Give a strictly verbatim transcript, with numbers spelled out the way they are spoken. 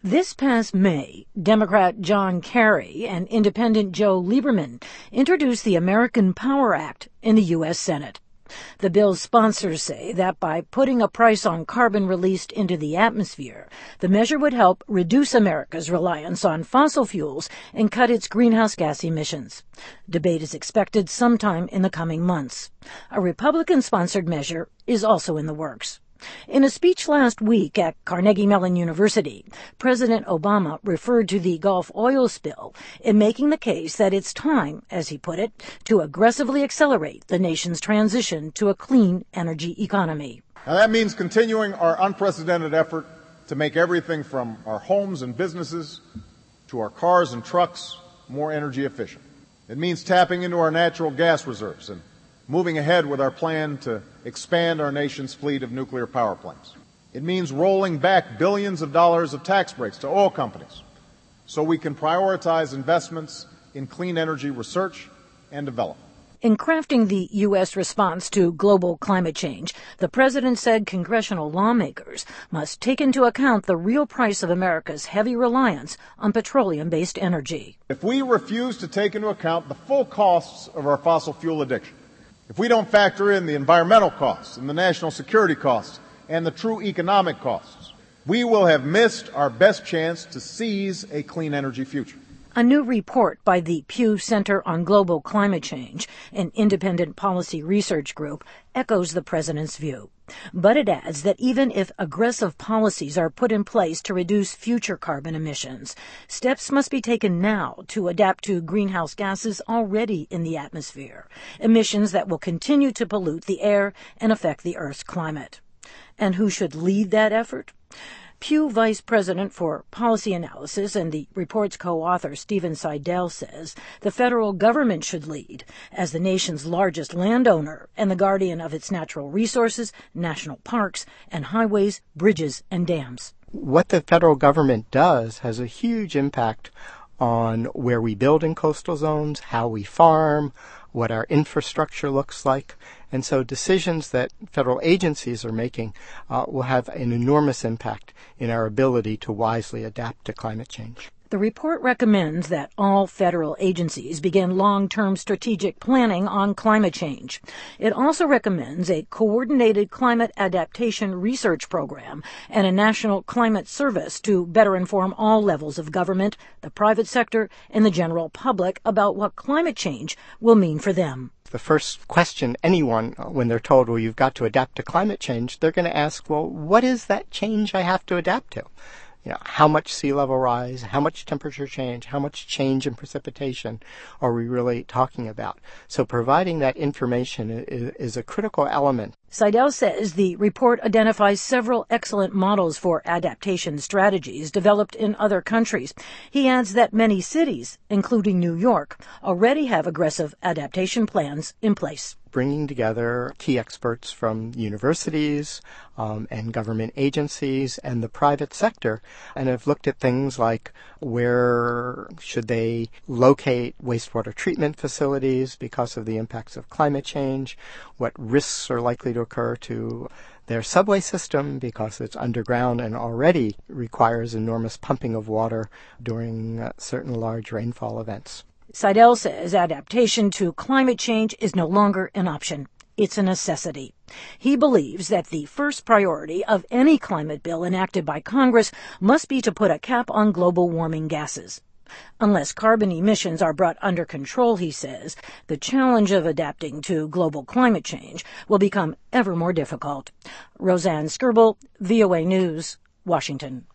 This past May, Democrat John Kerry and Independent Joe Lieberman introduced the American Power Act in the U S Senate. The bill's sponsors say that by putting a price on carbon released into the atmosphere, the measure would help reduce America's reliance on fossil fuels and cut its greenhouse gas emissions. Debate is expected sometime in the coming months. A Republican-sponsored measure is also in the works. In a speech last week at Carnegie Mellon University, President Obama referred to the Gulf oil spill in making the case that it's time, as he put it, to aggressively accelerate the nation's transition to a clean energy economy. Now that means continuing our unprecedented effort to make everything from our homes and businesses to our cars and trucks more energy efficient. It means tapping into our natural gas reserves and moving ahead with our plan to expand our nation's fleet of nuclear power plants. It means rolling back billions of dollars of tax breaks to oil companies so we can prioritize investments in clean energy research and development. In crafting the U S response to global climate change, the president said congressional lawmakers must take into account the real price of America's heavy reliance on petroleum-based energy. If we refuse to take into account the full costs of our fossil fuel addiction, if we don't factor in the environmental costs and the national security costs and the true economic costs, we will have missed our best chance to seize a clean energy future. A new report by the Pew Center on Global Climate Change, an independent policy research group, echoes the president's view. But it adds that even if aggressive policies are put in place to reduce future carbon emissions, steps must be taken now to adapt to greenhouse gases already in the atmosphere, emissions that will continue to pollute the air and affect the Earth's climate. And who should lead that effort? Pew Vice President for Policy Analysis and the report's co-author Stephen Seidel says the federal government should lead as the nation's largest landowner and the guardian of its natural resources, national parks, and highways, bridges, and dams. What the federal government does has a huge impact on where we build in coastal zones, how we farm, what our infrastructure looks like. And so decisions that federal agencies are making uh, will have an enormous impact in our ability to wisely adapt to climate change. The report recommends that all federal agencies begin long-term strategic planning on climate change. It also recommends a coordinated climate adaptation research program and a national climate service to better inform all levels of government, the private sector, and the general public about what climate change will mean for them. The first question anyone, when they're told, well, you've got to adapt to climate change, they're going to ask, well, what is that change I have to adapt to? You know, how much sea level rise, how much temperature change, how much change in precipitation are we really talking about? So providing that information is, is a critical element. Seidel says the report identifies several excellent models for adaptation strategies developed in other countries. He adds that many cities, including New York, already have aggressive adaptation plans in place. Bringing together key experts from universities um, and government agencies and the private sector, and have looked at things like where should they locate wastewater treatment facilities because of the impacts of climate change, what risks are likely to occur to their subway system because it's underground and already requires enormous pumping of water during uh, certain large rainfall events. Seidel says adaptation to climate change is no longer an option. It's a necessity. He believes that the first priority of any climate bill enacted by Congress must be to put a cap on global warming gases. Unless carbon emissions are brought under control, he says, the challenge of adapting to global climate change will become ever more difficult. Roseanne Skirble, V O A News, Washington.